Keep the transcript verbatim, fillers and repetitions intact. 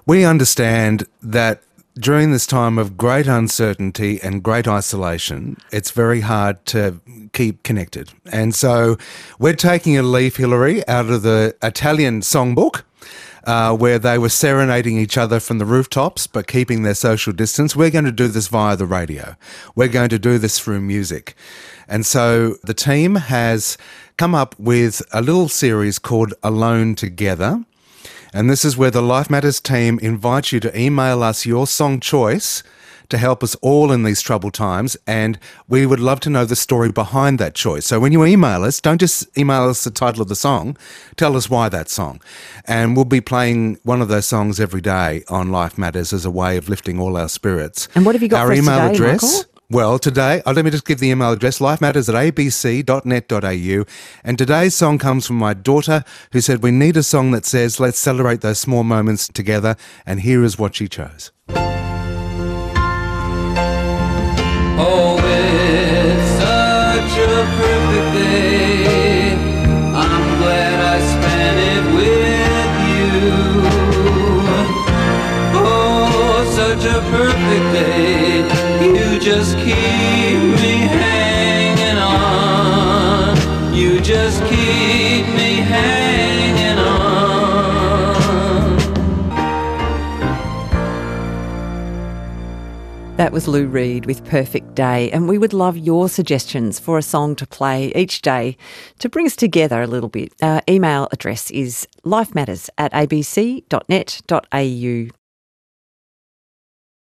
We understand that during this time of great uncertainty and great isolation, it's very hard to keep connected. And so we're taking a leaf, Hilary, out of the Italian songbook, uh, where they were serenading each other from the rooftops but keeping their social distance. We're going to do this via the radio. We're going to do this through music. And so the team has come up with a little series called Alone Together. And this is where the Life Matters team invites you to email us your song choice to help us all in these troubled times, and we would love to know the story behind that choice. So when you email us, don't just email us the title of the song, tell us why that song. And we'll be playing one of those songs every day on Life Matters as a way of lifting all our spirits. And what have you got our for us email today, address, Michael? Well, today, oh, let me just give the email address, lifematters at a b c dot net dot a u. And today's song comes from my daughter, who said we need a song that says, let's celebrate those small moments together. And here is what she chose. Oh, it's such a perfect day. I'm glad I spent it with you. Oh, such a perfect day. You just keep me hanging on. You just keep me hanging on. That was Lou Reed with Perfect Day, and we would love your suggestions for a song to play each day to bring us together a little bit. Our email address is lifematters at a b c dot net dot a u.